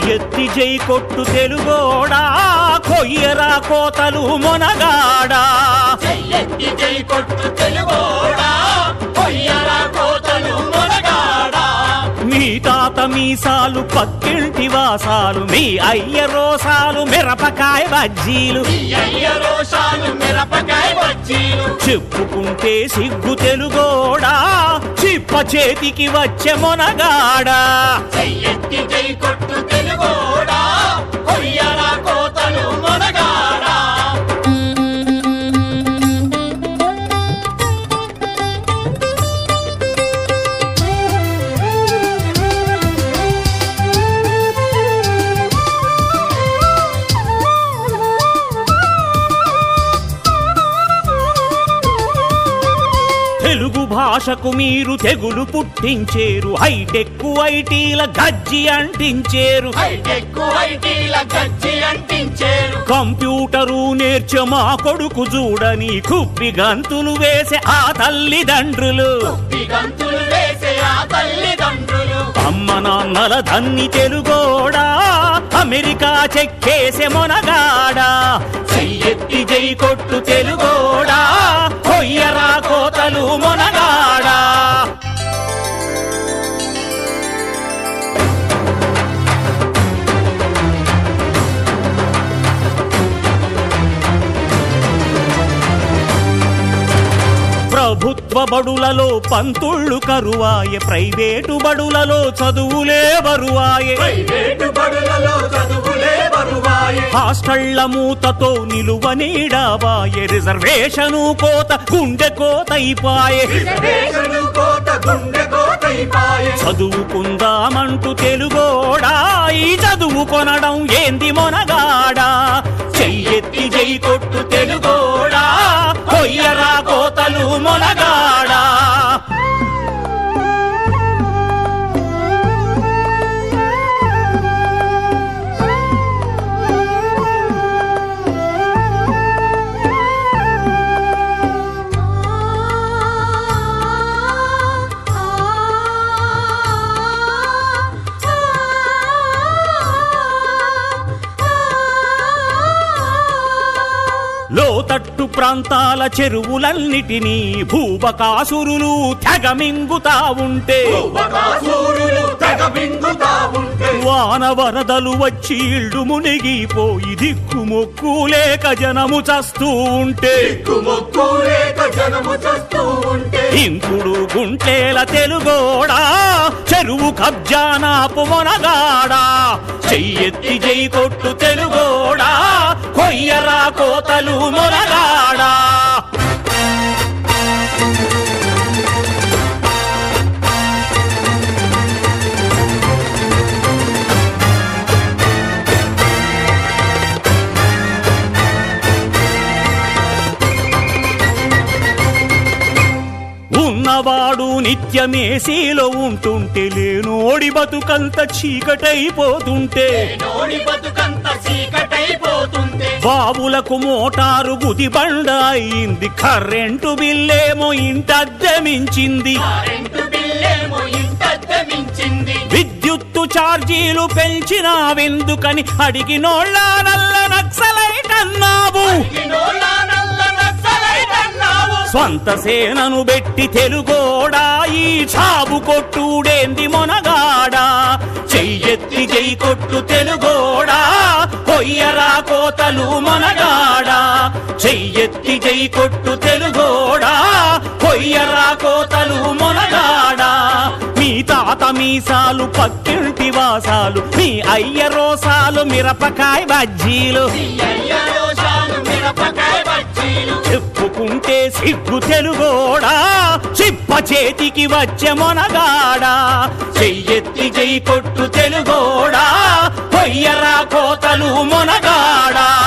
చెయ్యెత్తి జై కొట్టు తెలుగోడా కొయ్యరా కోతలు మొనగాడా చెయ్యెత్తి జై కొట్టు తెలుగోడా కొయ్యరా కోతలు మొనగాడా మీ తాత మీసాలు పక్కింటి వాసాలు మీ అయ్య రోసాలు మిరపకాయ బజ్జీలు చెప్పుకుంటే సిగ్గు తెలుగోడా చిప్ప చేతికి వచ్చే మొనగాడా చెయ్యెత్తి జై కొట్టు తెలుగోడా కొయ్యరా కోతలు మొనగాడా తెలుగు భాషకు మీరు తెగులు పుట్టించేరు హైటెక్ ఐటీల గజ్జి అంటించేరు కంప్యూటరు నేర్చే మా కొడుకు చూడని కుప్పి గంతులు వేసే ఆ తల్లిదండ్రులు అమ్మ నాన్నల ధన్ని తెలుగోడా అమెరికా చెక్కేసే మొనగాడా చెయ్యెత్తి జై కొట్టు తెలుగోడా కొయ్యరా కోతలు మొనగాడా ప్రభుత్వ బడులలో పంతుళ్ళు కరువాయే ప్రైవేటు బడులలో చదువులే బరువాయే హాస్టళ్ల మూతతో నిలువ నీడవాయే రిజర్వేషను కోత గుండె కోతైపాయే చదువుకుందామంటూ తెలుగోడా ఈ చదువు కొనడం ఏంది మొనగాడా చెయ్యెత్తి జై కొట్టు తెలుగోడా కొయ్యరా కోతలు మొనగాడా లోతట్టు ప్రాంతాల చెరువులన్నిటినీ భూబకాసురులు తెగమింగుతా ఉంటే వాన వరదలు వచ్చి ఇళ్ళు మునిగిపోయి దిక్కుమొక్కు లేక జనము చస్తూ ఉంటే ఇంకుడు గుంటేల తెలుగోడా చెరువు కబ్జానాపు మొనగాడా చెయ్యెత్తి జై కొట్టు తెలుగోడా కొయ్యరా కోతలు మొనగాడా ఉన్నవాడు నిత్యమేసీలో ఉంటుంటే లేనోడి బతుకంత చీకటైపోతుంటే బాబులకు మోటారు గుది బండ అయింది కరెంటు బిల్లేమో ఇంటద్దె మించింది విద్యుత్తు ఛార్జీలు పెంచినావెందుకని అడిగినోళ్ళ నల్ల నక్సలైట్ అన్నావు స్వంత సేనను బెట్టి తెలుగోడా ఈ చాబు కొట్టుడేంది మొనగాడా చెయ్యెత్తి జై కొట్టు తెలుగోడా కొయ్యరా కోతలు మొనగాడా చెయ్యెత్తి జై కొట్టు తెలుగోడా కొయ్యరా కోతలు మొనగాడా మీ తాత మీసాలు పక్కింటి వాసాలు మీ అయ్య రోసాలు మిరపకాయ బజ్జీలు చెప్పుకుంటే సిగ్గు తెలుగోడా చిప్ప చేతికి వచ్చే మొనగాడా చెయ్యెత్తి జై కొట్టు తెలుగోడా కొయ్యరా కోతలు మొనగాడా